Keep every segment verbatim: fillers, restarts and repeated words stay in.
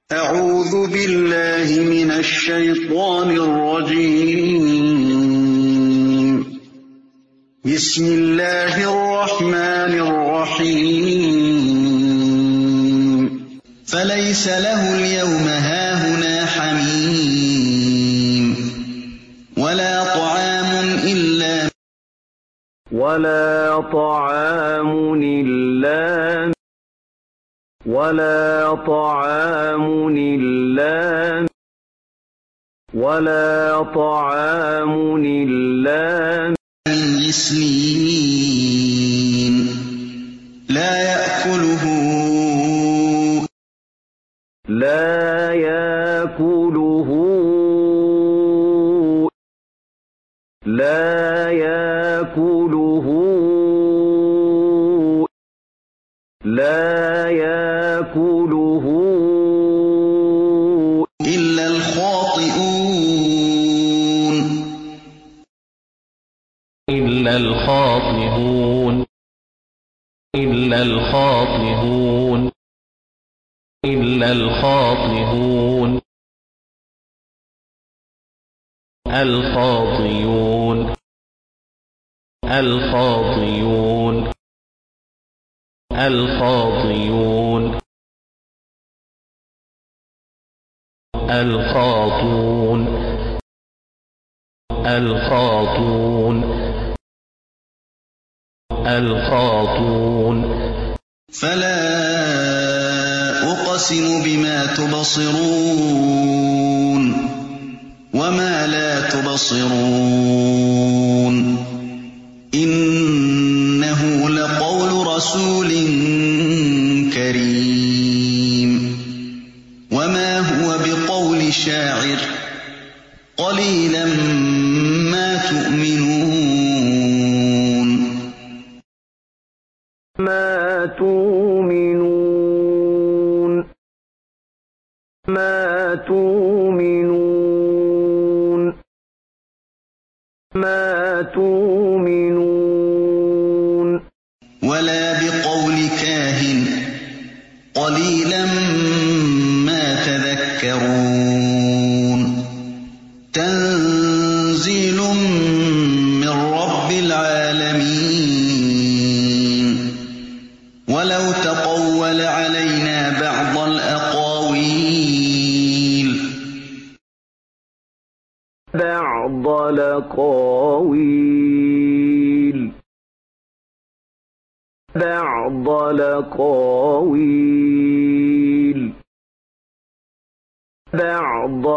أعوذ بالله من الشيطان الرجيم. بسم الله الرحمن الرحيم. فليس له اليوم هاهنا حميم ولا طعام إلا ولا طعام إلا ولا طعام إلا ولا طعام إلا من غسلين لا يأكله لا يأكله لا يأكله لا يأكله إلا الخاطئون إلا الخاطئون إلا الخاطئون إلا الخاطئون الخاطئون الخاطئون الخاطئون الخاطون الخاطون الخاطون فلا أقسم بما تبصرون وما لا تبصرون إنه لقول رسول كريم وما هو بقول شاعر قليلا ما تؤمنون ما تؤمنون ما تؤمنون ما تؤمنون ولا بقول كاهن قليلا ما تذكرون تنزيل من رب العالمين ولو تقول علينا بعض الأقاويل بعض الأقاويل بعض الأقاويل بعض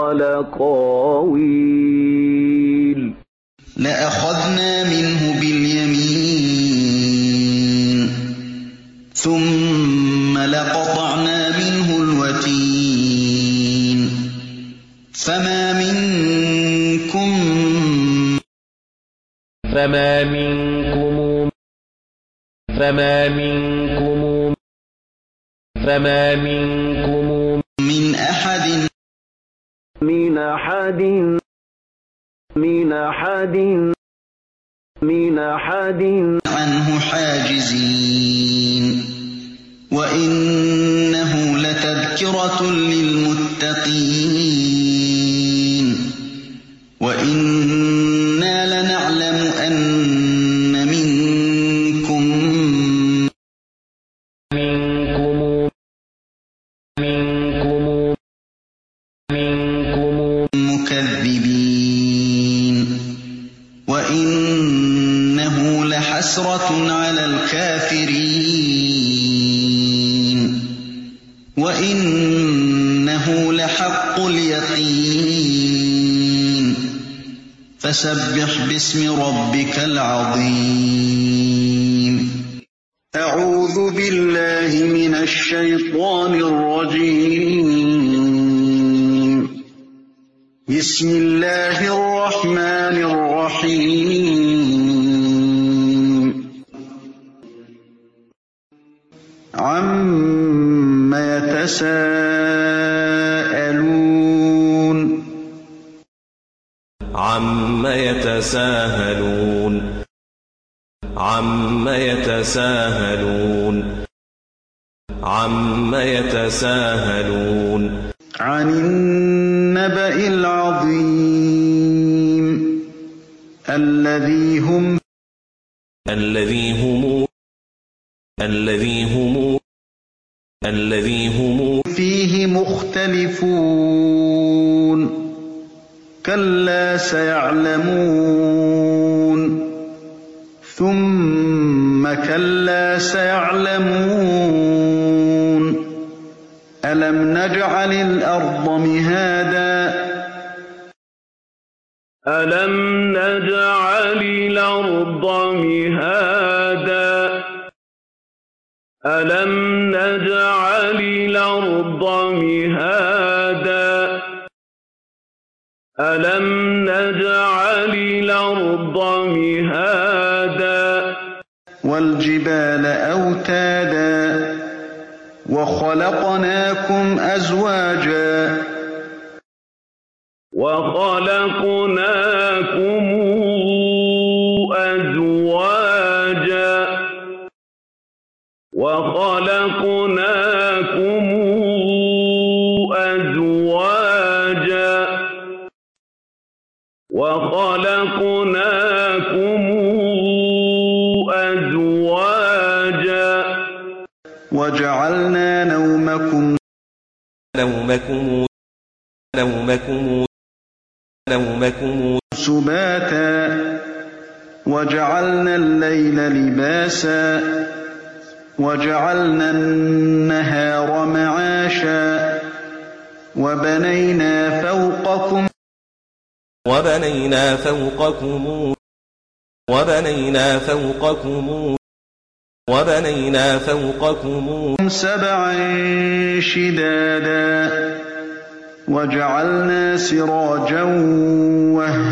الأقاويل لأخذنا منه باليمين ثم لقطعنا منه الوتين فما منكم فما منكم فما منكم فما منكم من أحد من أحد من أحد من أحد عنه حاجزين وإنه لتذكرة للمتقين وإنا لنعلم أن منكم منكم منكم منكم مكذبين وإنه لحسرة على الكافرين وإنه لحق اليقين فسبح باسم ربك العظيم. أعوذ بالله من الشيطان الرجيم. بسم الله الرحمن الرحيم. عَمَّ يَتَسَاءَلُونَ عَمَّ يَتَسَاءَلُونَ عَمَّ يَتَسَاءَلُونَ عَمَّ يَتَسَاءَلُونَ عَنِ النَّبَإِ الْعَظِيمِ الَّذِي هُمْ الذي هم الذي هم الذي هم فِيهِ مُخْتَلِفُونَ كَلَّا سَيَعْلَمُونَ ثُمَّ كَلَّا سَيَعْلَمُونَ أَلَمْ نَجْعَلِ الْأَرْضَ مِهَادًا أَلَمْ نَجْعَلِ الْأَرْضَ مِهَادًا أَلَمْ نَجْعَلِ الْأَرْضَ مِهَادًا أَلَمْ نَجْعَلِ الْأَرْضَ مِهَادًا وَالْجِبَالَ أَوْتَادًا وَخَلَقْنَاكُمْ أَزْوَاجًا وَخَلَقْنَاكُمْ أَزْوَاجًا وَخَلَقْنَاكُمْ أَزْوَاجًا وَخَلَقْنَاكُمْ أَزْوَاجًا وَجَعَلْنَا نَوْمَكُمْ نومكم نومكم نومكم سُبَاتًا وَجَعَلْنَا اللَّيْلَ لِبَاسًا وَجَعَلْنَا النَّهَارَ مَعَاشًا وَبَنَيْنَا فَوْقَكُمْ وبنينا فوقكم وبنينا فوقكم وبنينا فوقكم سَبْعًا شِدَادًا وَجَعَلْنَا سِرَاجًا وَهَّاجًا